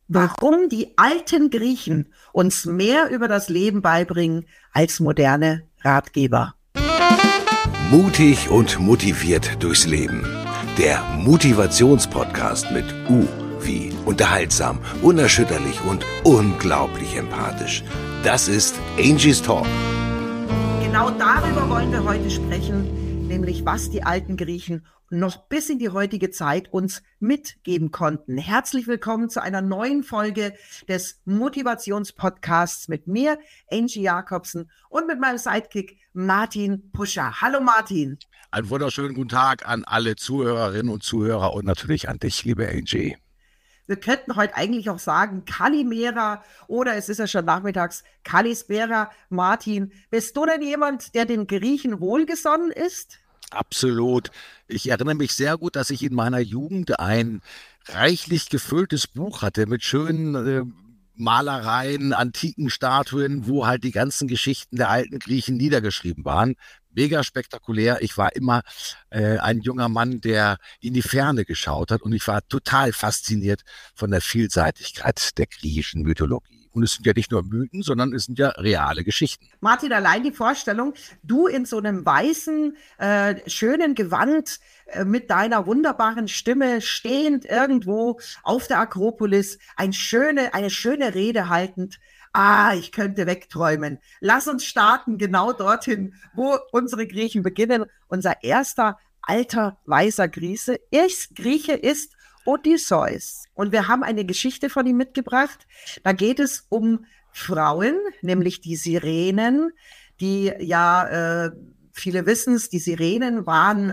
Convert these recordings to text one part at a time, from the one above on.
warum die alten Griechen uns mehr über das Leben beibringen als moderne Ratgeber. Mutig und motiviert durchs Leben. Der Motivationspodcast mit U wie unterhaltsam, unerschütterlich und unglaublich empathisch. Das ist Angie's Talk. Genau darüber wollen wir heute sprechen, nämlich was die alten Griechen noch bis in die heutige Zeit uns mitgeben konnten. Herzlich willkommen zu einer neuen Folge des Motivationspodcasts mit mir, Angie Jacobsen, und mit meinem Sidekick Martin Puscher. Hallo Martin. Einen wunderschönen guten Tag an alle Zuhörerinnen und Zuhörer und natürlich an dich, liebe Angie. Wir könnten heute eigentlich auch sagen Kalimera oder es ist ja schon nachmittags Kalispera. Martin, bist du denn jemand, der den Griechen wohlgesonnen ist? Absolut. Ich erinnere mich sehr gut, dass ich in meiner Jugend ein reichlich gefülltes Buch hatte mit schönen Malereien, antiken Statuen, wo halt die ganzen Geschichten der alten Griechen niedergeschrieben waren. Mega spektakulär. Ich war immer ein junger Mann, der in die Ferne geschaut hat und ich war total fasziniert von der Vielseitigkeit der griechischen Mythologie. Und es sind ja nicht nur Mythen, sondern es sind ja reale Geschichten. Martin, allein die Vorstellung, du in so einem weißen, schönen Gewand mit deiner wunderbaren Stimme stehend irgendwo auf der Akropolis, eine schöne Rede haltend. Ich könnte wegträumen. Lass uns starten genau dorthin, wo unsere Griechen beginnen. Unser erster alter weißer Grieche ist Odysseus. Und wir haben eine Geschichte von ihm mitgebracht. Da geht es um Frauen, nämlich die Sirenen, die viele wissen es, die Sirenen waren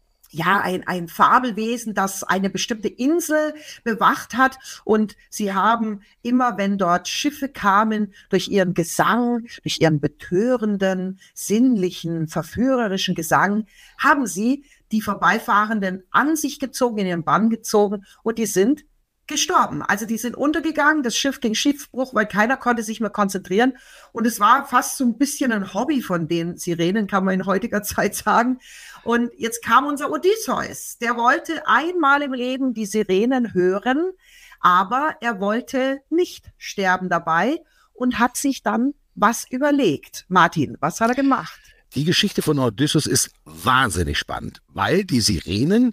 ein Fabelwesen, das eine bestimmte Insel bewacht hat. Und sie haben immer, wenn dort Schiffe kamen, durch ihren Gesang, durch ihren betörenden, sinnlichen, verführerischen Gesang, haben sie die Vorbeifahrenden an sich gezogen, in ihren Bann gezogen und die sind gestorben. Also die sind untergegangen, das Schiff ging Schiffbruch, weil keiner konnte sich mehr konzentrieren. Und es war fast so ein bisschen ein Hobby von den Sirenen, kann man in heutiger Zeit sagen. Und jetzt kam unser Odysseus. Der wollte einmal im Leben die Sirenen hören, aber er wollte nicht sterben dabei und hat sich dann was überlegt. Martin, was hat er gemacht? Die Geschichte von Odysseus ist wahnsinnig spannend, weil die Sirenen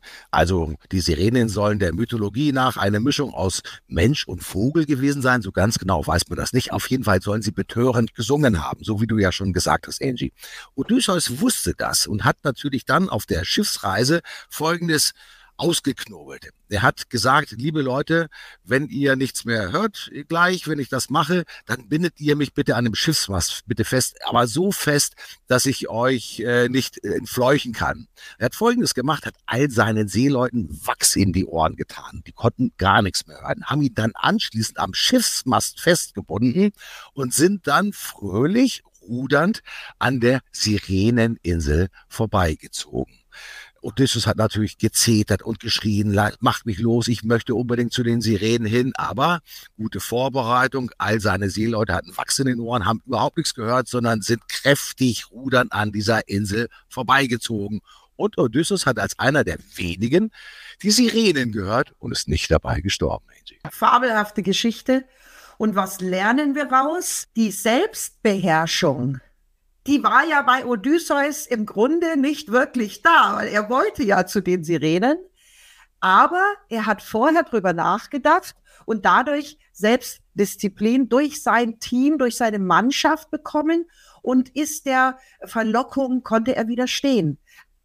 sollen der Mythologie nach eine Mischung aus Mensch und Vogel gewesen sein. So ganz genau weiß man das nicht. Auf jeden Fall sollen sie betörend gesungen haben, so wie du ja schon gesagt hast, Angie. Odysseus wusste das und hat natürlich dann auf der Schiffsreise Folgendes ausgeknobelt. Er hat gesagt, liebe Leute, wenn ihr nichts mehr hört, gleich, wenn ich das mache, dann bindet ihr mich bitte an dem Schiffsmast bitte fest, aber so fest, dass ich euch nicht entfleuchen kann. Er hat Folgendes gemacht, hat all seinen Seeleuten Wachs in die Ohren getan. Die konnten gar nichts mehr hören, haben ihn dann anschließend am Schiffsmast festgebunden und sind dann fröhlich rudernd an der Sireneninsel vorbeigezogen. Odysseus hat natürlich gezetert und geschrien, macht mich los, ich möchte unbedingt zu den Sirenen hin, aber gute Vorbereitung, all seine Seeleute hatten Wachs in den Ohren, haben überhaupt nichts gehört, sondern sind kräftig rudernd an dieser Insel vorbeigezogen. Und Odysseus hat als einer der wenigen die Sirenen gehört und ist nicht dabei gestorben. Fabelhafte Geschichte. Und was lernen wir raus? Die Selbstbeherrschung. Die war ja bei Odysseus im Grunde nicht wirklich da, weil er wollte ja zu den Sirenen, aber er hat vorher drüber nachgedacht und dadurch Selbstdisziplin durch sein Team, durch seine Mannschaft bekommen und ist der Verlockung, konnte er widerstehen.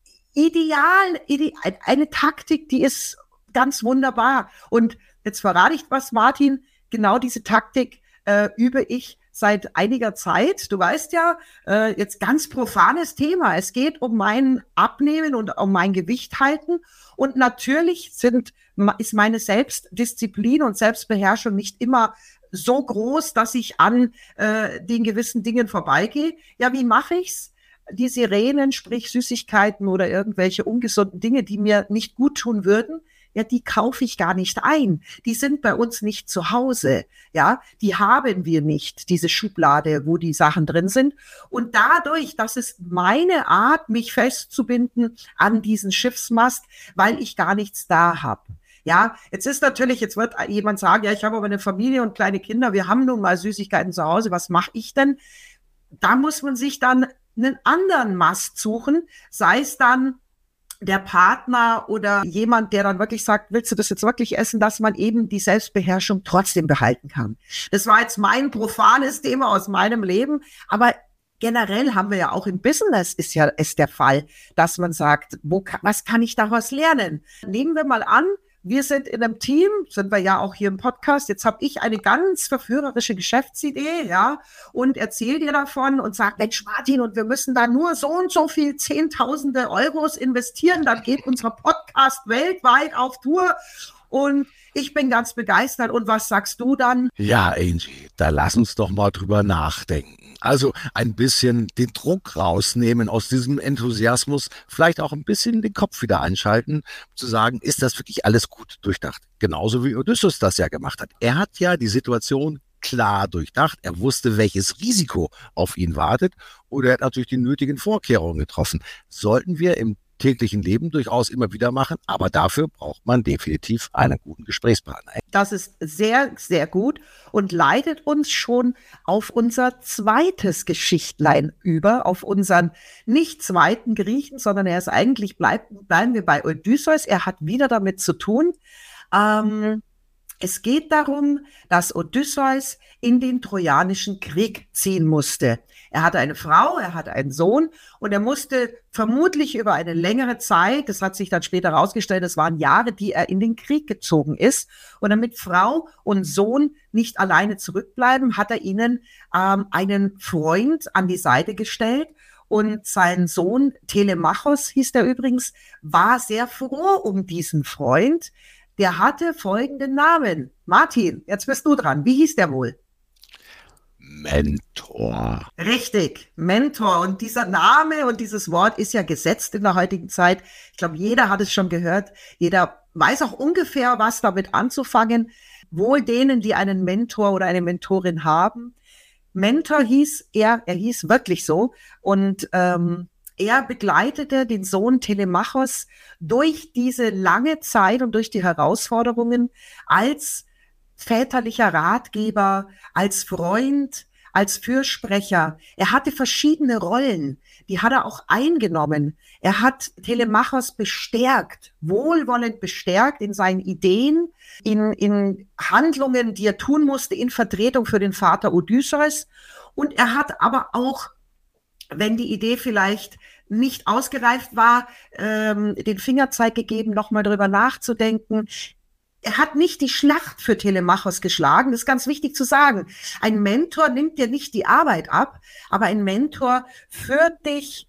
Ideal, eine Taktik, die ist ganz wunderbar. Und jetzt verrate ich was, Martin, genau diese Taktik übe ich seit einiger Zeit. Du weißt ja, jetzt ganz profanes Thema. Es geht um mein Abnehmen und um mein Gewicht halten. Und natürlich ist meine Selbstdisziplin und Selbstbeherrschung nicht immer so groß, dass ich an den gewissen Dingen vorbeigehe. Ja, wie mache ich's? Die Sirenen, sprich Süßigkeiten oder irgendwelche ungesunden Dinge, die mir nicht gut tun würden, ja, die kaufe ich gar nicht ein. Die sind bei uns nicht zu Hause. Ja, die haben wir nicht, diese Schublade, wo die Sachen drin sind. Und dadurch, das ist meine Art, mich festzubinden an diesen Schiffsmast, weil ich gar nichts da habe. Ja, jetzt wird jemand sagen, ja, ich habe aber eine Familie und kleine Kinder, wir haben nun mal Süßigkeiten zu Hause, was mache ich denn? Da muss man sich dann einen anderen Mast suchen, sei es dann der Partner oder jemand, der dann wirklich sagt, willst du das jetzt wirklich essen, dass man eben die Selbstbeherrschung trotzdem behalten kann. Das war jetzt mein profanes Thema aus meinem Leben, aber generell haben wir ja auch im Business ist der Fall, dass man sagt, was kann ich daraus lernen? Nehmen wir mal an, wir sind in einem Team, sind wir ja auch hier im Podcast. Jetzt habe ich eine ganz verführerische Geschäftsidee, ja, und erzähle dir davon und sage, Mensch, Martin, und wir müssen da nur so und so viel Zehntausende Euros investieren, dann geht unser Podcast weltweit auf Tour. Und ich bin ganz begeistert. Und was sagst du dann? Ja, Angie, da lass uns doch mal drüber nachdenken. Also ein bisschen den Druck rausnehmen aus diesem Enthusiasmus, vielleicht auch ein bisschen den Kopf wieder einschalten, zu sagen, ist das wirklich alles gut durchdacht? Genauso wie Odysseus das ja gemacht hat. Er hat ja die Situation klar durchdacht. Er wusste, welches Risiko auf ihn wartet, oder er hat natürlich die nötigen Vorkehrungen getroffen. Sollten wir im täglichen Leben durchaus immer wieder machen, aber dafür braucht man definitiv einen guten Gesprächspartner. Das ist sehr, sehr gut und leitet uns schon auf unser zweites Geschichtlein über, auf unseren nicht zweiten Griechen, sondern bleiben wir bei Odysseus. Er hat wieder damit zu tun. Es geht darum, dass Odysseus in den Trojanischen Krieg ziehen musste. Er hatte eine Frau, er hatte einen Sohn und er musste vermutlich über eine längere Zeit, das hat sich dann später herausgestellt, es waren Jahre, die er in den Krieg gezogen ist. Und damit Frau und Sohn nicht alleine zurückbleiben, hat er ihnen einen Freund an die Seite gestellt. Und sein Sohn, Telemachos hieß der übrigens, war sehr froh um diesen Freund. Der hatte folgenden Namen. Martin, jetzt bist du dran. Wie hieß der wohl? Mentor. Richtig, Mentor. Und dieser Name und dieses Wort ist ja gesetzt in der heutigen Zeit. Ich glaube, jeder hat es schon gehört. Jeder weiß auch ungefähr, was damit anzufangen. Wohl denen, die einen Mentor oder eine Mentorin haben. Mentor hieß er hieß wirklich so. Und er begleitete den Sohn Telemachos durch diese lange Zeit und durch die Herausforderungen als väterlicher Ratgeber, als Freund, als Fürsprecher. Er hatte verschiedene Rollen, die hat er auch eingenommen. Er hat Telemachos bestärkt, wohlwollend bestärkt in seinen Ideen, in Handlungen, die er tun musste, in Vertretung für den Vater Odysseus. Und er hat aber auch, wenn die Idee vielleicht nicht ausgereift war, den Fingerzeig gegeben, nochmal drüber nachzudenken. Er hat nicht die Schlacht für Telemachos geschlagen, das ist ganz wichtig zu sagen. Ein Mentor nimmt dir nicht die Arbeit ab, aber ein Mentor führt dich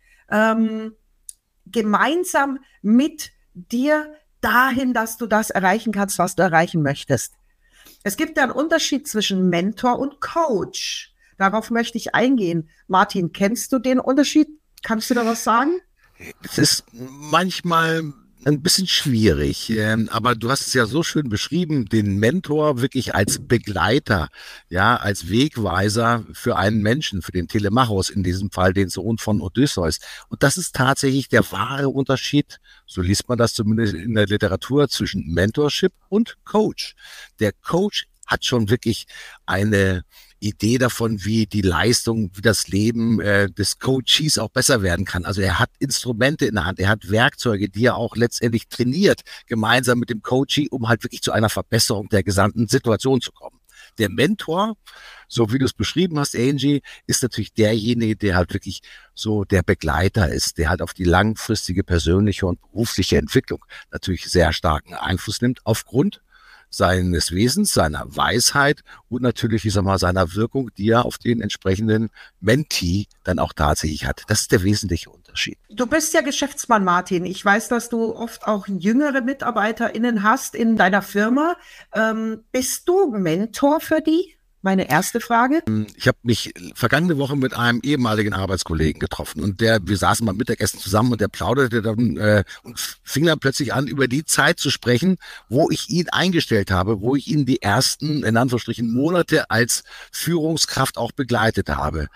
gemeinsam mit dir dahin, dass du das erreichen kannst, was du erreichen möchtest. Es gibt ja einen Unterschied zwischen Mentor und Coach. Darauf möchte ich eingehen. Martin, kennst du den Unterschied? Kannst du da was sagen? Es ist manchmal ein bisschen schwierig, aber du hast es ja so schön beschrieben, den Mentor wirklich als Begleiter, ja, als Wegweiser für einen Menschen, für den Telemachos, in diesem Fall den Sohn von Odysseus. Und das ist tatsächlich der wahre Unterschied, so liest man das zumindest in der Literatur, zwischen Mentorship und Coach. Der Coach hat schon wirklich eine Idee davon, wie die Leistung, wie das Leben des Coaches auch besser werden kann. Also er hat Instrumente in der Hand, er hat Werkzeuge, die er auch letztendlich trainiert, gemeinsam mit dem Coachee, um halt wirklich zu einer Verbesserung der gesamten Situation zu kommen. Der Mentor, so wie du es beschrieben hast, Angie, ist natürlich derjenige, der halt wirklich so der Begleiter ist, der halt auf die langfristige persönliche und berufliche Entwicklung natürlich sehr starken Einfluss nimmt, aufgrund seines Wesens, seiner Weisheit und natürlich, ich sag mal, seiner Wirkung, die er auf den entsprechenden Mentee dann auch tatsächlich hat. Das ist der wesentliche Unterschied. Du bist ja Geschäftsmann, Martin. Ich weiß, dass du oft auch jüngere MitarbeiterInnen hast in deiner Firma. Bist du Mentor für die? Meine erste Frage. Ich habe mich vergangene Woche mit einem ehemaligen Arbeitskollegen getroffen und wir saßen beim Mittagessen zusammen und der plauderte dann und fing dann plötzlich an, über die Zeit zu sprechen, wo ich ihn eingestellt habe, wo ich ihn die ersten, in Anführungsstrichen, Monate als Führungskraft auch begleitet habe.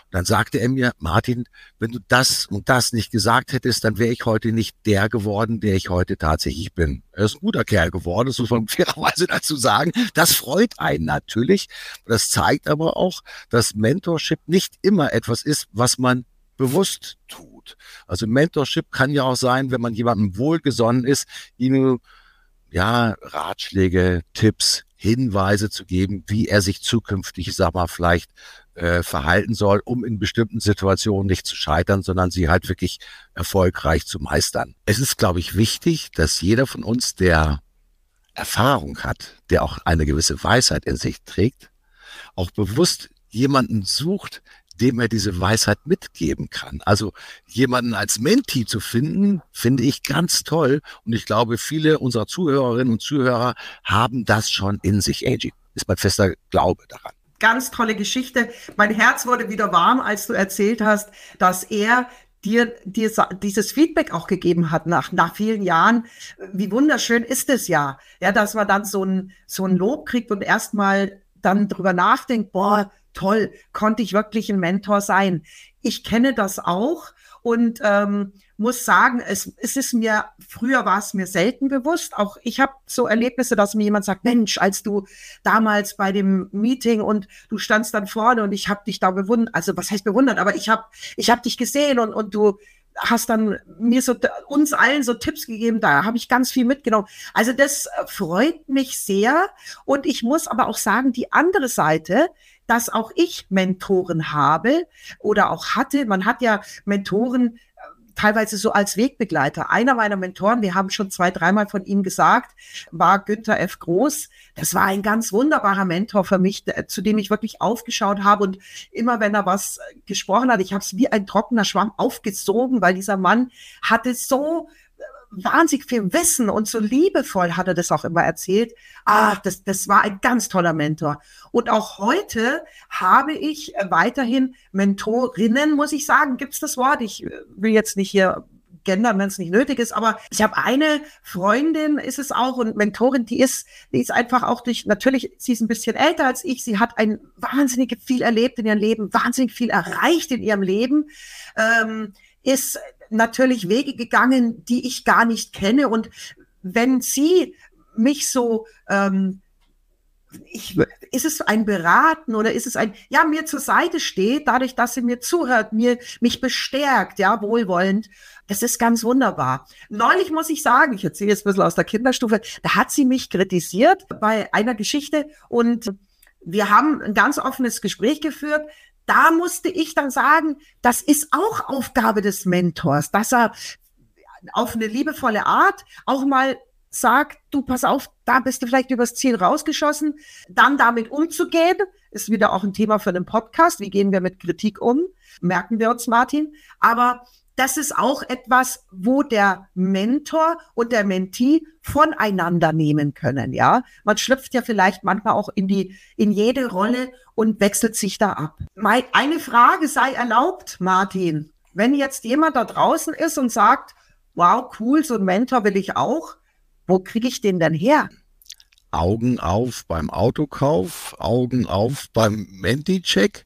Dann sagte er mir, Martin, wenn du das und das nicht gesagt hättest, dann wäre ich heute nicht der geworden, der ich heute tatsächlich bin. Er ist ein guter Kerl geworden, das muss man fairerweise dazu sagen. Das freut einen natürlich. Das zeigt aber auch, dass Mentorship nicht immer etwas ist, was man bewusst tut. Also Mentorship kann ja auch sein, wenn man jemandem wohlgesonnen ist, ihm Ratschläge, Tipps, Hinweise zu geben, wie er sich zukünftig, ich sag mal, vielleicht verhalten soll, um in bestimmten Situationen nicht zu scheitern, sondern sie halt wirklich erfolgreich zu meistern. Es ist, glaube ich, wichtig, dass jeder von uns, der Erfahrung hat, der auch eine gewisse Weisheit in sich trägt, auch bewusst jemanden sucht, dem er diese Weisheit mitgeben kann. Also jemanden als Mentee zu finden, finde ich ganz toll. Und ich glaube, viele unserer Zuhörerinnen und Zuhörer haben das schon in sich, Angie. Ist mein fester Glaube daran. Ganz tolle Geschichte. Mein Herz wurde wieder warm, als du erzählt hast, dass er dir dieses Feedback auch gegeben hat nach vielen Jahren. Wie wunderschön ist es ja, dass man dann so ein Lob kriegt und erstmal dann drüber nachdenkt, boah, toll, konnte ich wirklich ein Mentor sein. Ich kenne das auch und muss sagen, früher war es mir selten bewusst. Auch ich habe so Erlebnisse, dass mir jemand sagt, Mensch, als du damals bei dem Meeting und du standst dann vorne und ich habe dich da bewundert, also was heißt bewundert, aber ich hab dich gesehen und du hast dann mir uns allen so Tipps gegeben, da habe ich ganz viel mitgenommen. Also das freut mich sehr und ich muss aber auch sagen, die andere Seite, dass auch ich Mentoren habe oder auch hatte. Man hat ja Mentoren teilweise so als Wegbegleiter. Einer meiner Mentoren, wir haben schon 2-3 Mal von ihm gesagt, war Günther F. Groß. Das war ein ganz wunderbarer Mentor für mich, zu dem ich wirklich aufgeschaut habe. Und immer wenn er was gesprochen hat, ich habe es wie ein trockener Schwamm aufgesogen, weil dieser Mann hatte so wahnsinnig viel Wissen und so liebevoll hat er das auch immer erzählt. Das war ein ganz toller Mentor. Und auch heute habe ich weiterhin Mentorinnen, muss ich sagen. Gibt es das Wort? Ich will jetzt nicht hier gendern, wenn es nicht nötig ist, aber ich habe eine Freundin, ist es auch, und Mentorin, die ist einfach auch natürlich, sie ist ein bisschen älter als ich, sie hat wahnsinnig viel erlebt in ihrem Leben, wahnsinnig viel erreicht in ihrem Leben, ist natürlich Wege gegangen, die ich gar nicht kenne. Und wenn sie mich so, ist es ein Beraten oder ist es mir zur Seite steht, dadurch, dass sie mir zuhört, mich bestärkt, wohlwollend, das ist ganz wunderbar. Neulich muss ich sagen, ich erzähle jetzt ein bisschen aus der Kinderstufe, da hat sie mich kritisiert bei einer Geschichte und wir haben ein ganz offenes Gespräch geführt. Da musste ich dann sagen, das ist auch Aufgabe des Mentors, dass er auf eine liebevolle Art auch mal sagt, du pass auf, da bist du vielleicht übers Ziel rausgeschossen, dann damit umzugehen, ist wieder auch ein Thema für einen Podcast, wie gehen wir mit Kritik um, merken wir uns, Martin, aber das ist auch etwas, wo der Mentor und der Mentee voneinander nehmen können, ja. Man schlüpft ja vielleicht manchmal auch in jede Rolle und wechselt sich da ab. Eine Frage sei erlaubt, Martin. Wenn jetzt jemand da draußen ist und sagt, wow, cool, so ein Mentor will ich auch, wo kriege ich den denn her? Augen auf beim Autokauf, Augen auf beim Menti-Check.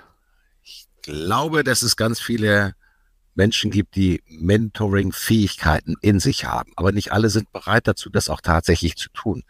Ich glaube, dass es ganz viele Menschen gibt, die Mentoring-Fähigkeiten in sich haben. Aber nicht alle sind bereit dazu, das auch tatsächlich zu tun.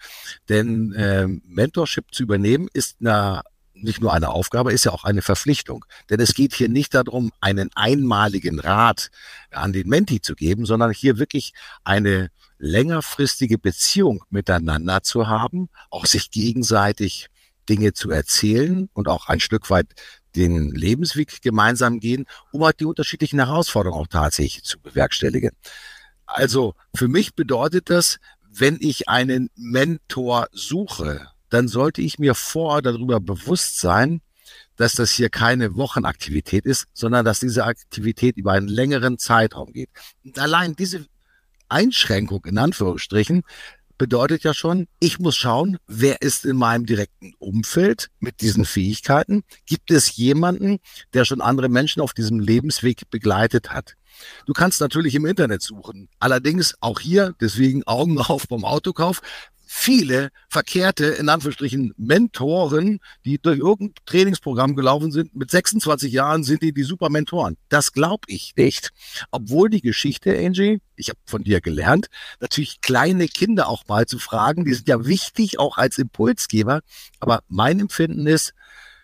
Denn Mentorship zu übernehmen ist nicht nur eine Aufgabe, ist ja auch eine Verpflichtung. Denn es geht hier nicht darum, einen einmaligen Rat an den Mentee zu geben, sondern hier wirklich eine längerfristige Beziehung miteinander zu haben, auch sich gegenseitig Dinge zu erzählen und auch ein Stück weit den Lebensweg gemeinsam gehen, um halt die unterschiedlichen Herausforderungen auch tatsächlich zu bewerkstelligen. Also für mich bedeutet das, wenn ich einen Mentor suche, dann sollte ich mir vorher darüber bewusst sein, dass das hier keine Wochenaktivität ist, sondern dass diese Aktivität über einen längeren Zeitraum geht. Und allein diese Einschränkung in Anführungsstrichen bedeutet ja schon, ich muss schauen, wer ist in meinem direkten Umfeld mit diesen Fähigkeiten? Gibt es jemanden, der schon andere Menschen auf diesem Lebensweg begleitet hat? Du kannst natürlich im Internet suchen. Allerdings auch hier, deswegen Augen auf beim Autokauf, viele verkehrte, in Anführungsstrichen, Mentoren, die durch irgendein Trainingsprogramm gelaufen sind. Mit 26 Jahren sind die super Mentoren. Das glaube ich nicht. Obwohl die Geschichte, Angie, ich habe von dir gelernt, natürlich kleine Kinder auch mal zu fragen, die sind ja wichtig, auch als Impulsgeber. Aber mein Empfinden ist,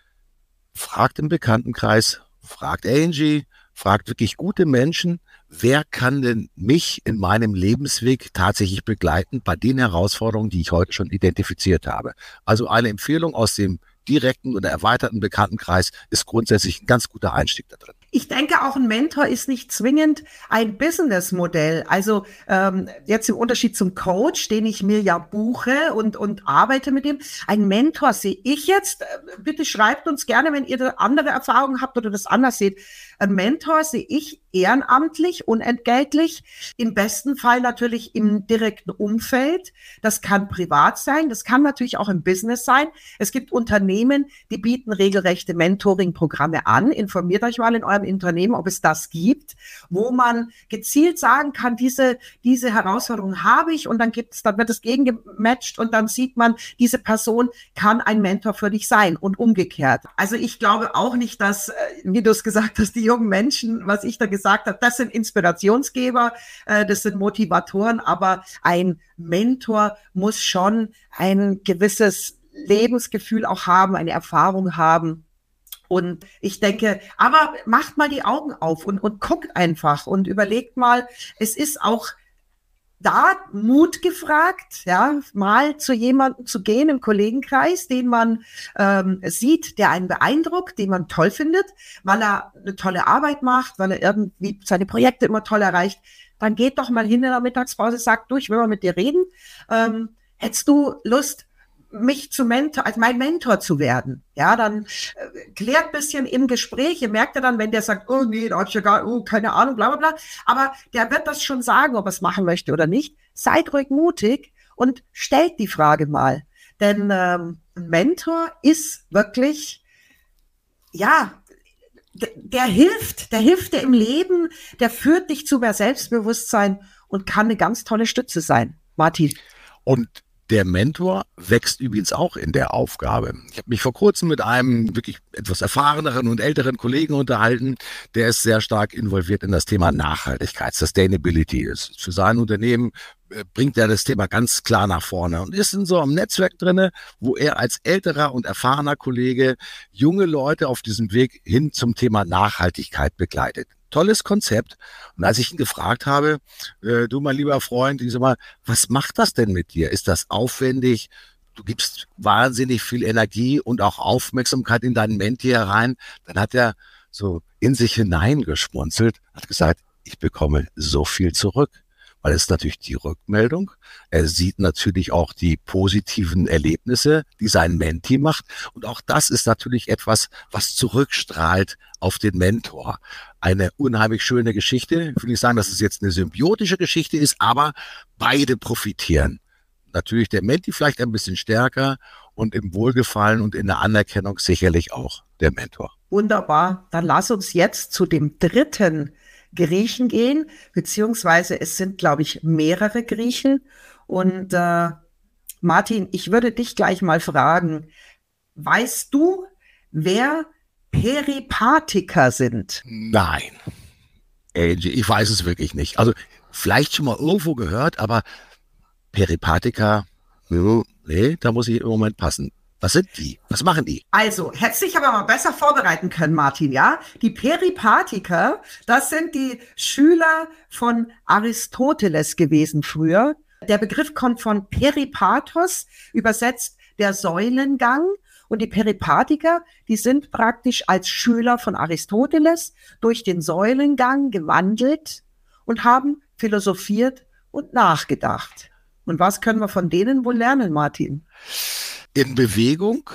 fragt im Bekanntenkreis, fragt Angie, fragt wirklich gute Menschen, wer kann denn mich in meinem Lebensweg tatsächlich begleiten bei den Herausforderungen, die ich heute schon identifiziert habe. Also eine Empfehlung aus dem direkten oder erweiterten Bekanntenkreis ist grundsätzlich ein ganz guter Einstieg da drin. Ich denke, auch ein Mentor ist nicht zwingend ein Businessmodell. Also jetzt im Unterschied zum Coach, den ich mir ja buche und arbeite mit dem. Ein Mentor sehe ich jetzt, bitte schreibt uns gerne, wenn ihr andere Erfahrungen habt oder das anders seht. Ein Mentor sehe ich ehrenamtlich, unentgeltlich, im besten Fall natürlich im direkten Umfeld. Das kann privat sein, das kann natürlich auch im Business sein. Es gibt Unternehmen, die bieten regelrechte Mentoring-Programme an. Informiert euch mal in eurem Unternehmen, ob es das gibt, wo man gezielt sagen kann, diese Herausforderung habe ich, und dann wird es gegengematcht und dann sieht man, diese Person kann ein Mentor für dich sein und umgekehrt. Also ich glaube auch nicht, dass, wie du es gesagt hast, die jungen Menschen, was ich da gesagt habe, das sind Inspirationsgeber, das sind Motivatoren, aber ein Mentor muss schon ein gewisses Lebensgefühl auch haben, eine Erfahrung haben. Und ich denke, aber macht mal die Augen auf und guckt einfach und überlegt mal, es ist auch da Mut gefragt, ja, mal zu jemandem zu gehen im Kollegenkreis, den man sieht, der einen beeindruckt, den man toll findet, weil er eine tolle Arbeit macht, weil er irgendwie seine Projekte immer toll erreicht. Dann geht doch mal hin in der Mittagspause, sagt, du, ich will mal mit dir reden. Hättest du Lust, mich als mein Mentor zu werden? Ja, dann klärt ein bisschen im Gespräch. Ihr merkt ja dann, wenn der sagt, oh nee, da hab ich ja keine Ahnung, bla bla bla. Aber der wird das schon sagen, ob er es machen möchte oder nicht. Seid ruhig mutig und stellt die Frage mal. Denn ein Mentor ist wirklich, ja, der hilft dir im Leben, der führt dich zu mehr Selbstbewusstsein und kann eine ganz tolle Stütze sein. Martin. Und der Mentor wächst übrigens auch in der Aufgabe. Ich habe mich vor kurzem mit einem wirklich etwas erfahreneren und älteren Kollegen unterhalten, der ist sehr stark involviert in das Thema Nachhaltigkeit, Sustainability. Ist für sein Unternehmen bringt er das Thema ganz klar nach vorne und ist in so einem Netzwerk drinne, wo er als älterer und erfahrener Kollege junge Leute auf diesem Weg hin zum Thema Nachhaltigkeit begleitet. Tolles Konzept. Und als ich ihn gefragt habe, du mein lieber Freund, ich sag mal, was macht das denn mit dir? Ist das aufwendig? Du gibst wahnsinnig viel Energie und auch Aufmerksamkeit in deinen Menti herein. Dann hat er so in sich hineingeschmunzelt, hat gesagt, ich bekomme so viel zurück. Weil es natürlich die Rückmeldung, er sieht natürlich auch die positiven Erlebnisse, die sein Menti macht. Und auch das ist natürlich etwas, was zurückstrahlt auf den Mentor. Eine unheimlich schöne Geschichte. Ich will nicht sagen, dass es jetzt eine symbiotische Geschichte ist, aber beide profitieren. Natürlich der Menti vielleicht ein bisschen stärker und im Wohlgefallen und in der Anerkennung sicherlich auch der Mentor. Wunderbar. Dann lass uns jetzt zu dem dritten Griechen gehen, beziehungsweise es sind, glaube ich, mehrere Griechen. Und Martin, ich würde dich gleich mal fragen, weißt du, wer Peripathiker sind? Nein, Angie, ich weiß es wirklich nicht. Also vielleicht schon mal irgendwo gehört, aber Peripathiker, nee, da muss ich im Moment passen. Was sind die? Was machen die? Also, hättest dich aber mal besser vorbereiten können, Martin, ja? Die Peripathiker, das sind die Schüler von Aristoteles gewesen früher. Der Begriff kommt von Peripathos, übersetzt der Säulengang. Und die Peripathiker, die sind praktisch als Schüler von Aristoteles durch den Säulengang gewandelt und haben philosophiert und nachgedacht. Und was können wir von denen wohl lernen, Martin? In Bewegung,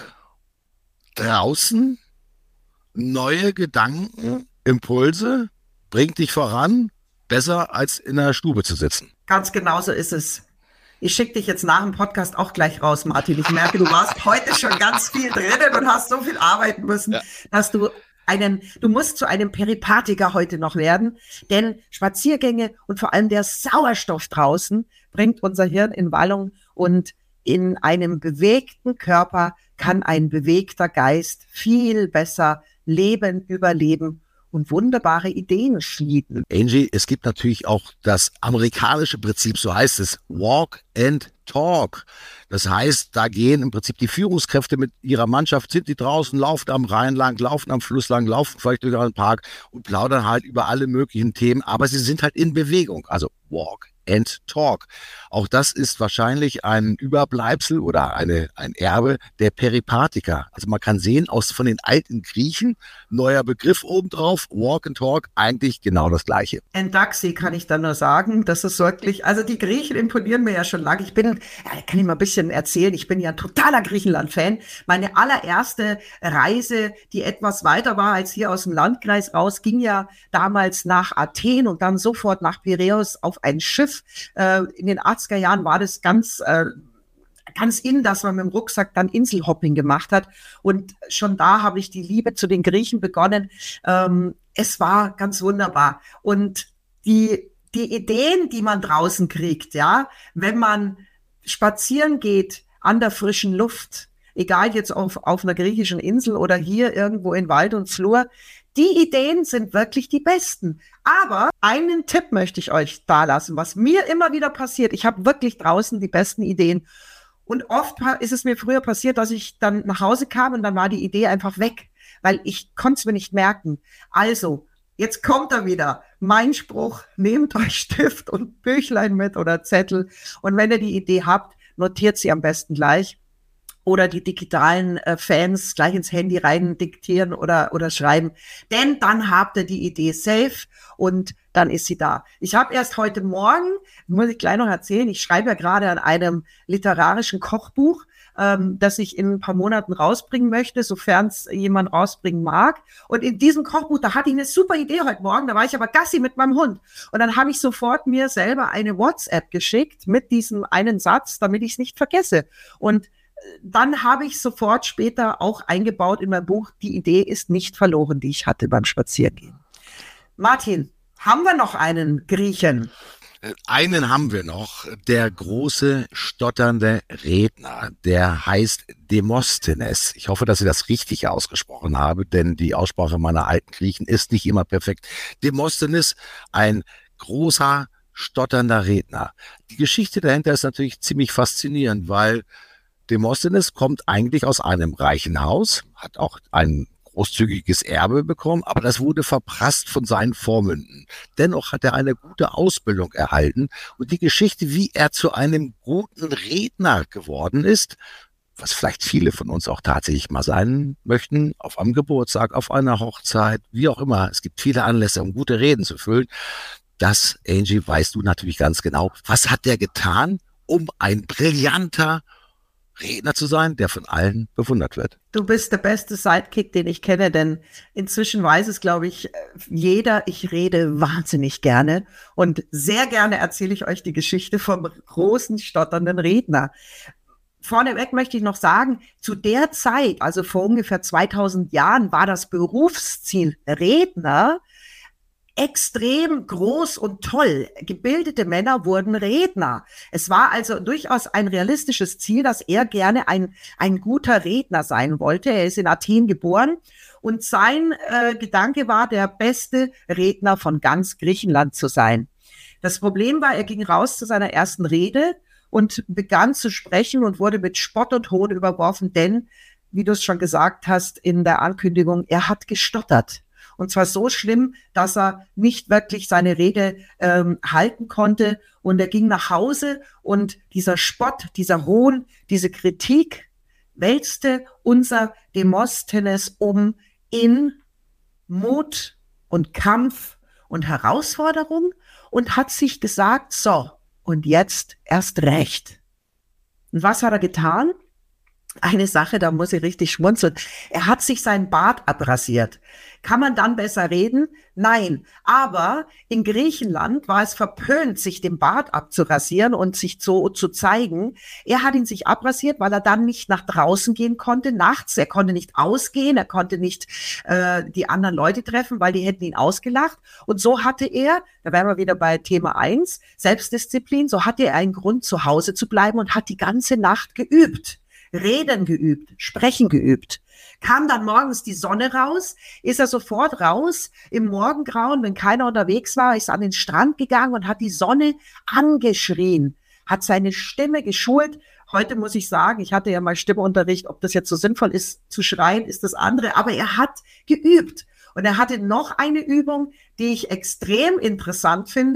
draußen, neue Gedanken, Impulse, bringt dich voran, besser als in der Stube zu sitzen. Ganz genau so ist es. Ich schicke dich jetzt nach dem Podcast auch gleich raus, Martin. Ich merke, du warst heute schon ganz viel drinnen und hast so viel arbeiten müssen, dass du musst zu einem Peripathiker heute noch werden, denn Spaziergänge und vor allem der Sauerstoff draußen bringt unser Hirn in Wallung und in einem bewegten Körper kann ein bewegter Geist viel besser leben, überleben und wunderbare Ideen schmieden. Angie, es gibt natürlich auch das amerikanische Prinzip, so heißt es, Walk and Talk. Das heißt, da gehen im Prinzip die Führungskräfte mit ihrer Mannschaft, sind die draußen, laufen am Rhein lang, laufen am Fluss lang, laufen vielleicht durch einen Park und plaudern halt über alle möglichen Themen, aber sie sind halt in Bewegung, also Walk and Talk. Auch das ist wahrscheinlich ein Überbleibsel oder ein Erbe der Peripathiker. Also man kann sehen, von den alten Griechen, neuer Begriff obendrauf, Walk and Talk, eigentlich genau das Gleiche. Endaxi kann ich da nur sagen, das ist wirklich, also die Griechen imponieren mir ja schon lange. Kann ich mal ein bisschen erzählen, ich bin ja ein totaler Griechenland-Fan. Meine allererste Reise, die etwas weiter war als hier aus dem Landkreis raus, ging ja damals nach Athen und dann sofort nach Piräus auf ein Schiff. In den 80er Jahren war das ganz in, dass man mit dem Rucksack dann Inselhopping gemacht hat. Und schon da habe ich die Liebe zu den Griechen begonnen. Es war ganz wunderbar. Und die Ideen, die man draußen kriegt, ja, wenn man spazieren geht an der frischen Luft, egal jetzt auf einer griechischen Insel oder hier irgendwo in Wald und Flur, die Ideen sind wirklich die besten. Aber einen Tipp möchte ich euch da lassen, was mir immer wieder passiert. Ich habe wirklich draußen die besten Ideen. Und oft ist es mir früher passiert, dass ich dann nach Hause kam und dann war die Idee einfach weg, weil ich konnte es mir nicht merken. Also, jetzt kommt er wieder. Mein Spruch, nehmt euch Stift und Büchlein mit oder Zettel. Und wenn ihr die Idee habt, notiert sie am besten gleich. Oder die digitalen Fans gleich ins Handy rein diktieren oder schreiben. Denn dann habt ihr die Idee safe und dann ist sie da. Ich habe erst heute Morgen, muss ich gleich noch erzählen, ich schreibe ja gerade an einem literarischen Kochbuch, das ich in ein paar Monaten rausbringen möchte, sofern es jemand rausbringen mag. Und in diesem Kochbuch, da hatte ich eine super Idee heute Morgen, da war ich aber Gassi mit meinem Hund. Und dann habe ich sofort mir selber eine WhatsApp geschickt mit diesem einen Satz, damit ich es nicht vergesse. Und dann habe ich sofort später auch eingebaut in mein Buch, die Idee ist nicht verloren, die ich hatte beim Spaziergehen. Martin, haben wir noch einen Griechen? Einen haben wir noch, der große stotternde Redner, der heißt Demosthenes. Ich hoffe, dass ich das richtig ausgesprochen habe, denn die Aussprache meiner alten Griechen ist nicht immer perfekt. Demosthenes, ein großer, stotternder Redner. Die Geschichte dahinter ist natürlich ziemlich faszinierend, weil Demosthenes kommt eigentlich aus einem reichen Haus, hat auch ein großzügiges Erbe bekommen, aber das wurde verprasst von seinen Vormünden. Dennoch hat er eine gute Ausbildung erhalten und die Geschichte, wie er zu einem guten Redner geworden ist, was vielleicht viele von uns auch tatsächlich mal sein möchten, auf einem Geburtstag, auf einer Hochzeit, wie auch immer. Es gibt viele Anlässe, um gute Reden zu füllen. Das, Angie, weißt du natürlich ganz genau. Was hat der getan, um ein brillanter Redner zu sein, der von allen bewundert wird? Du bist der beste Sidekick, den ich kenne, denn inzwischen weiß es, glaube ich, jeder, ich rede wahnsinnig gerne und sehr gerne erzähle ich euch die Geschichte vom großen, stotternden Redner. Vorneweg möchte ich noch sagen, zu der Zeit, also vor ungefähr 2000 Jahren, war das Berufsziel Redner extrem groß und toll. Gebildete Männer wurden Redner. Es war also durchaus ein realistisches Ziel, dass er gerne ein guter Redner sein wollte. Er ist in Athen geboren und sein Gedanke war, der beste Redner von ganz Griechenland zu sein. Das Problem war, er ging raus zu seiner ersten Rede und begann zu sprechen und wurde mit Spott und Hohn überworfen, denn, wie du es schon gesagt hast in der Ankündigung, er hat gestottert. Und zwar so schlimm, dass er nicht wirklich seine Rede halten konnte. Und er ging nach Hause und dieser Spott, dieser Hohn, diese Kritik wälzte unser Demosthenes um in Mut und Kampf und Herausforderung und hat sich gesagt, so, und jetzt erst recht. Und was hat er getan? Eine Sache, da muss ich richtig schmunzeln. Er hat sich seinen Bart abrasiert. Kann man dann besser reden? Nein. Aber in Griechenland war es verpönt, sich den Bart abzurasieren und sich so zu zeigen. Er hat ihn sich abrasiert, weil er dann nicht nach draußen gehen konnte nachts. Er konnte nicht ausgehen, er konnte nicht die anderen Leute treffen, weil die hätten ihn ausgelacht. Und so hatte er, da wären wir wieder bei Thema 1, Selbstdisziplin, so hatte er einen Grund, zu Hause zu bleiben und hat die ganze Nacht geübt. Reden geübt, sprechen geübt. Kam dann morgens die Sonne raus, ist er sofort raus im Morgengrauen, wenn keiner unterwegs war, ist an den Strand gegangen und hat die Sonne angeschrien, hat seine Stimme geschult. Heute muss ich sagen, ich hatte ja mal Stimmunterricht, ob das jetzt so sinnvoll ist zu schreien, ist das andere, aber er hat geübt. Und er hatte noch eine Übung, die ich extrem interessant finde.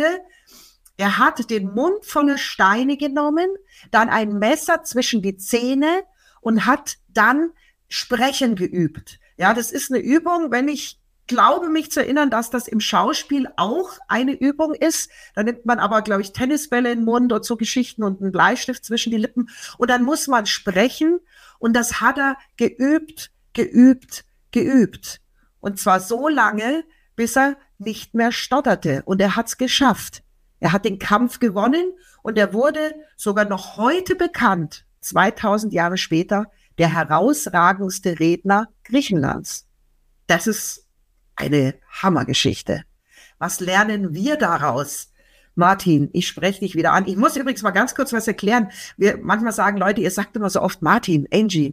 Er hat den Mund voller Steine genommen, dann ein Messer zwischen die Zähne und hat dann Sprechen geübt. Ja, das ist eine Übung, wenn ich glaube, mich zu erinnern, dass das im Schauspiel auch eine Übung ist. Da nimmt man aber, glaube ich, Tennisbälle in den Mund und so Geschichten und einen Bleistift zwischen die Lippen. Und dann muss man sprechen. Und das hat er geübt, geübt, geübt. Und zwar so lange, bis er nicht mehr stotterte. Und er hat's geschafft. Er hat den Kampf gewonnen und er wurde sogar noch heute bekannt, 2000 Jahre später, der herausragendste Redner Griechenlands. Das ist eine Hammergeschichte. Was lernen wir daraus? Martin, ich spreche dich wieder an. Ich muss übrigens mal ganz kurz was erklären. Manchmal sagen Leute, ihr sagt immer so oft Martin, Angie.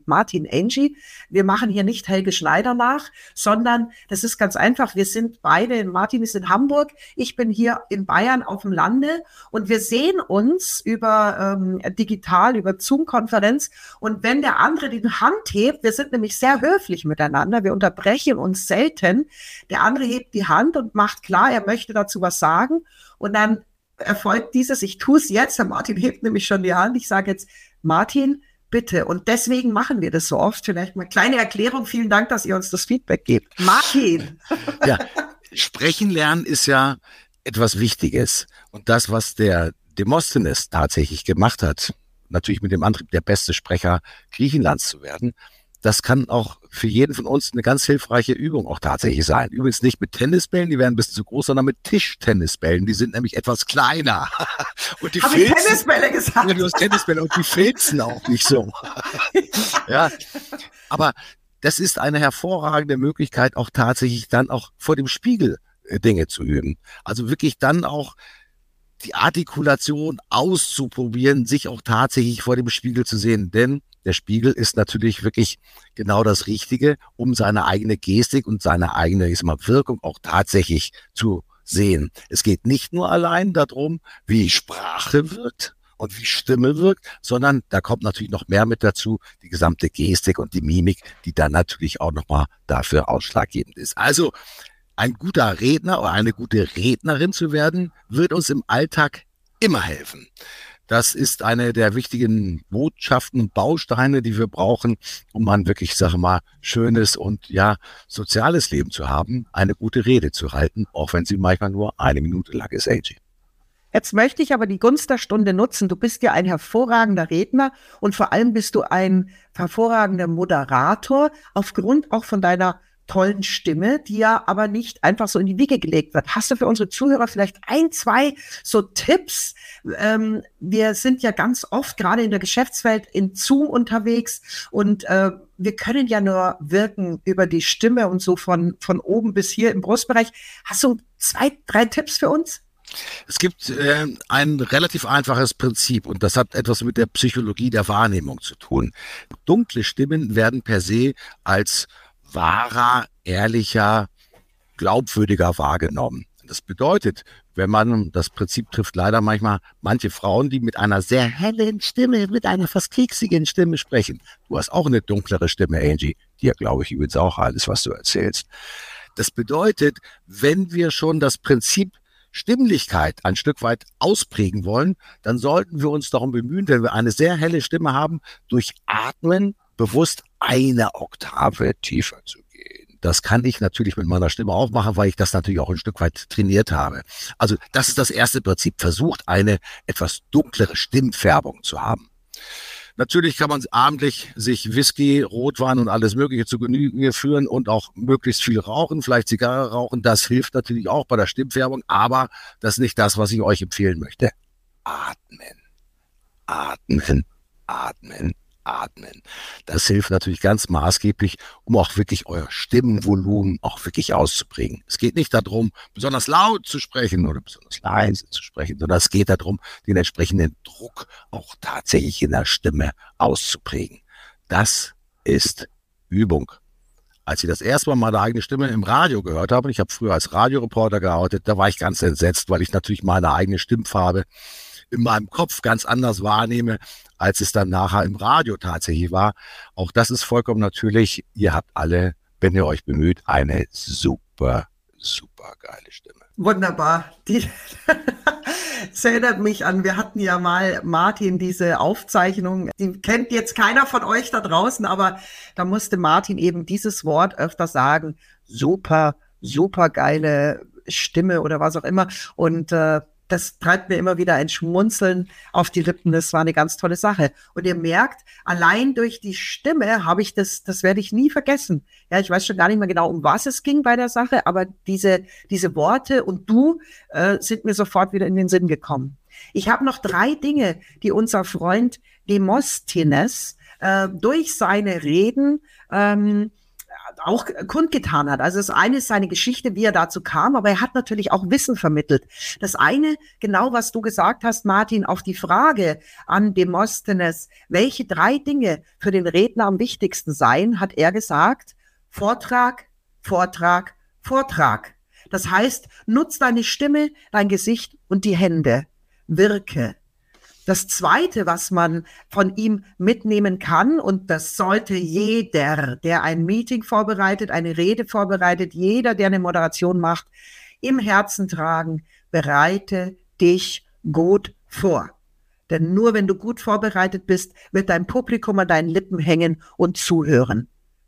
Wir machen hier nicht Helge Schneider nach, sondern das ist ganz einfach. Wir sind beide, Martin ist in Hamburg, ich bin hier in Bayern auf dem Lande und wir sehen uns über digital, über Zoom-Konferenz. Und wenn der andere die Hand hebt, wir sind nämlich sehr höflich miteinander, wir unterbrechen uns selten. Der andere hebt die Hand und macht klar, er möchte dazu was sagen. Und dann erfolgt dieses, ich tue es jetzt, der Martin hebt nämlich schon die Hand, ich sage jetzt, Martin, bitte. Und deswegen machen wir das so oft. Vielleicht mal kleine Erklärung, vielen Dank, dass ihr uns das Feedback gebt. Martin! Ja, sprechen lernen ist ja etwas Wichtiges. Und das, was der Demosthenes tatsächlich gemacht hat, natürlich mit dem Antrieb, der beste Sprecher Griechenlands zu werden, das kann auch für jeden von uns eine ganz hilfreiche Übung auch tatsächlich sein. Übrigens nicht mit Tennisbällen, die werden ein bisschen zu groß, sondern mit Tischtennisbällen. Die sind nämlich etwas kleiner. Und die Habe ich Tennisbälle gesagt? Ja, du hast Tennisbälle und die filzen auch nicht so. Ja, aber das ist eine hervorragende Möglichkeit, auch tatsächlich dann auch vor dem Spiegel Dinge zu üben. Also wirklich dann auch die Artikulation auszuprobieren, sich auch tatsächlich vor dem Spiegel zu sehen. Denn der Spiegel ist natürlich wirklich genau das Richtige, um seine eigene Gestik und seine eigene, ich sag mal, Wirkung auch tatsächlich zu sehen. Es geht nicht nur allein darum, wie Sprache wirkt und wie Stimme wirkt, sondern da kommt natürlich noch mehr mit dazu, die gesamte Gestik und die Mimik, die dann natürlich auch nochmal dafür ausschlaggebend ist. Also ein guter Redner oder eine gute Rednerin zu werden, wird uns im Alltag immer helfen. Das ist eine der wichtigen Botschaften und Bausteine, die wir brauchen, um ein wirklich, sage mal, schönes und ja, soziales Leben zu haben, eine gute Rede zu halten, auch wenn sie manchmal nur 1 Minute lang ist, Angie. Jetzt möchte ich aber die Gunst der Stunde nutzen. Du bist ja ein hervorragender Redner und vor allem bist du ein hervorragender Moderator, aufgrund auch von deiner tollen Stimme, die ja aber nicht einfach so in die Wiege gelegt wird. Hast du für unsere Zuhörer vielleicht 1, 2 so Tipps? Wir sind ja ganz oft gerade in der Geschäftswelt in Zoom unterwegs und wir können ja nur wirken über die Stimme und so von oben bis hier im Brustbereich. Hast du 2, 3 Tipps für uns? Es gibt ein relativ einfaches Prinzip und das hat etwas mit der Psychologie der Wahrnehmung zu tun. Dunkle Stimmen werden per se als wahrer, ehrlicher, glaubwürdiger wahrgenommen. Das bedeutet, wenn man, das Prinzip trifft leider manchmal manche Frauen, die mit einer sehr hellen Stimme, mit einer fast kieksigen Stimme sprechen. Du hast auch eine dunklere Stimme, Angie. Dir glaube ich übrigens auch alles, was du erzählst. Das bedeutet, wenn wir schon das Prinzip Stimmlichkeit ein Stück weit ausprägen wollen, dann sollten wir uns darum bemühen, wenn wir eine sehr helle Stimme haben, durch Atmen bewusst eine Oktave tiefer zu gehen. Das kann ich natürlich mit meiner Stimme auch machen, weil ich das natürlich auch ein Stück weit trainiert habe. Also das ist das erste Prinzip. Versucht eine etwas dunklere Stimmfärbung zu haben. Natürlich kann man abendlich sich Whisky, Rotwein und alles Mögliche zu Genüge führen und auch möglichst viel rauchen, vielleicht Zigarre rauchen. Das hilft natürlich auch bei der Stimmfärbung, aber das ist nicht das, was ich euch empfehlen möchte. Atmen, atmen, atmen, atmen. Das hilft natürlich ganz maßgeblich, um auch wirklich euer Stimmenvolumen auch wirklich auszuprägen. Es geht nicht darum, besonders laut zu sprechen oder besonders leise zu sprechen, sondern es geht darum, den entsprechenden Druck auch tatsächlich in der Stimme auszuprägen. Das ist Übung. Als ich das erste Mal meine eigene Stimme im Radio gehört habe, und ich habe früher als Radioreporter gearbeitet, da war ich ganz entsetzt, weil ich natürlich meine eigene Stimmfarbe in meinem Kopf ganz anders wahrnehme, als es dann nachher im Radio tatsächlich war. Auch das ist vollkommen natürlich. Ihr habt alle, wenn ihr euch bemüht, eine super, super geile Stimme. Wunderbar. Das erinnert mich an, wir hatten ja mal, Martin, diese Aufzeichnung, die kennt jetzt keiner von euch da draußen, aber da musste Martin eben dieses Wort öfter sagen. Super, super geile Stimme oder was auch immer. Und das treibt mir immer wieder ein Schmunzeln auf die Lippen. Das war eine ganz tolle Sache. Und ihr merkt, allein durch die Stimme habe ich das werde ich nie vergessen. Ja, ich weiß schon gar nicht mehr genau, um was es ging bei der Sache, aber diese Worte und du sind mir sofort wieder in den Sinn gekommen. Ich habe noch 3 Dinge, die unser Freund Demosthenes durch seine Reden auch kundgetan hat. Also das eine ist seine Geschichte, wie er dazu kam, aber er hat natürlich auch Wissen vermittelt. Das eine, genau was du gesagt hast, Martin, auf die Frage an Demosthenes, welche 3 Dinge für den Redner am wichtigsten seien, hat er gesagt, Vortrag, Vortrag, Vortrag. Das heißt, nutz deine Stimme, dein Gesicht und die Hände. Wirke. Das Zweite, was man von ihm mitnehmen kann, und das sollte jeder, der ein Meeting vorbereitet, eine Rede vorbereitet, jeder, der eine Moderation macht, im Herzen tragen, bereite dich gut vor. Denn nur wenn du gut vorbereitet bist, wird dein Publikum an deinen Lippen hängen und zuhören.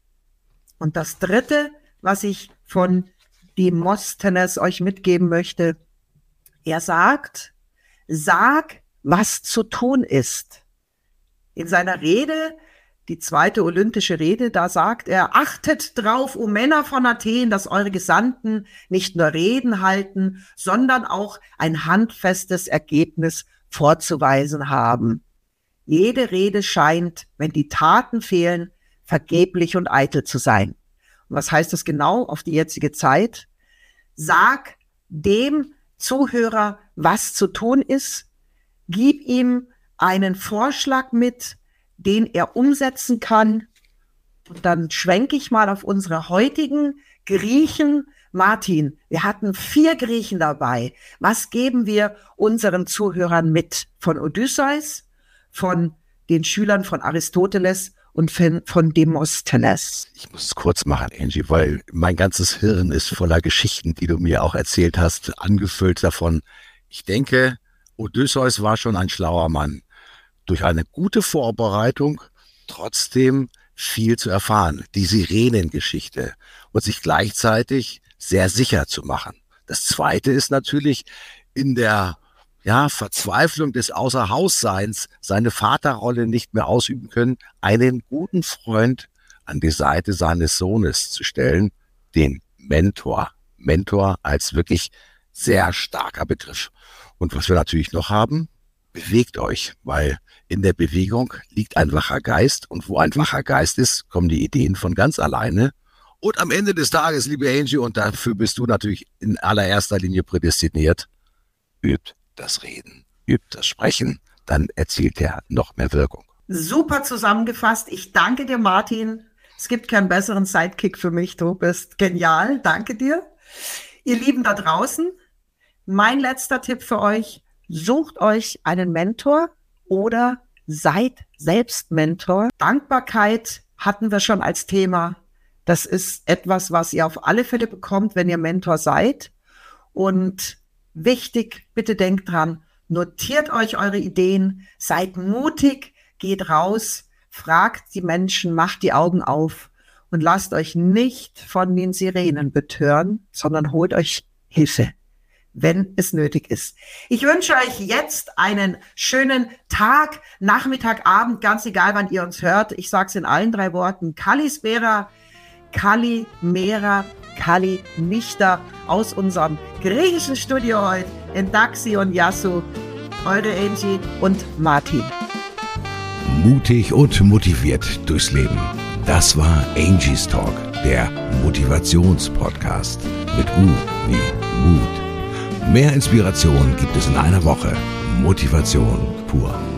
Und das Dritte, was ich von Demosthenes euch mitgeben möchte, er sagt, sag, was zu tun ist. In seiner Rede, die 2. olympische Rede, da sagt er, achtet drauf, o Männer von Athen, dass eure Gesandten nicht nur Reden halten, sondern auch ein handfestes Ergebnis vorzuweisen haben. Jede Rede scheint, wenn die Taten fehlen, vergeblich und eitel zu sein. Und was heißt das genau auf die jetzige Zeit? Sag dem Zuhörer, was zu tun ist, gib ihm einen Vorschlag mit, den er umsetzen kann. Und dann schwenke ich mal auf unsere heutigen Griechen. Martin, wir hatten 4 Griechen dabei. Was geben wir unseren Zuhörern mit? Von Odysseus, von den Schülern von Aristoteles und von Demosthenes. Ich muss es kurz machen, Angie, weil mein ganzes Hirn ist voller Geschichten, die du mir auch erzählt hast, angefüllt davon. Ich denke, Odysseus war schon ein schlauer Mann. Durch eine gute Vorbereitung trotzdem viel zu erfahren. Die Sirenengeschichte und sich gleichzeitig sehr sicher zu machen. Das Zweite ist natürlich in der Verzweiflung des Außerhausseins, seine Vaterrolle nicht mehr ausüben können, einen guten Freund an die Seite seines Sohnes zu stellen, den Mentor. Mentor als wirklich sehr starker Begriff. Und was wir natürlich noch haben, bewegt euch, weil in der Bewegung liegt ein wacher Geist und wo ein wacher Geist ist, kommen die Ideen von ganz alleine. Und am Ende des Tages, liebe Angie, und dafür bist du natürlich in allererster Linie prädestiniert, übt das Reden, übt das Sprechen, dann erzielt er noch mehr Wirkung. Super zusammengefasst. Ich danke dir, Martin. Es gibt keinen besseren Sidekick für mich. Du bist genial. Danke dir. Ihr Lieben da draußen, mein letzter Tipp für euch, sucht euch einen Mentor oder seid selbst Mentor. Dankbarkeit hatten wir schon als Thema. Das ist etwas, was ihr auf alle Fälle bekommt, wenn ihr Mentor seid. Und wichtig, bitte denkt dran, notiert euch eure Ideen, seid mutig, geht raus, fragt die Menschen, macht die Augen auf und lasst euch nicht von den Sirenen betören, sondern holt euch Hilfe. wenn es nötig ist. Ich wünsche euch jetzt einen schönen Tag, Nachmittag, Abend, ganz egal, wann ihr uns hört. Ich sage es in allen 3 Worten. Kalispera, Kalimera, Kalinichta aus unserem griechischen Studio heute in Daxi und Yasu. Eure Angie und Martin. Mutig und motiviert durchs Leben. Das war Angie's Talk, der Motivationspodcast mit U wie Mut. Mehr Inspiration gibt es in einer Woche. Motivation pur.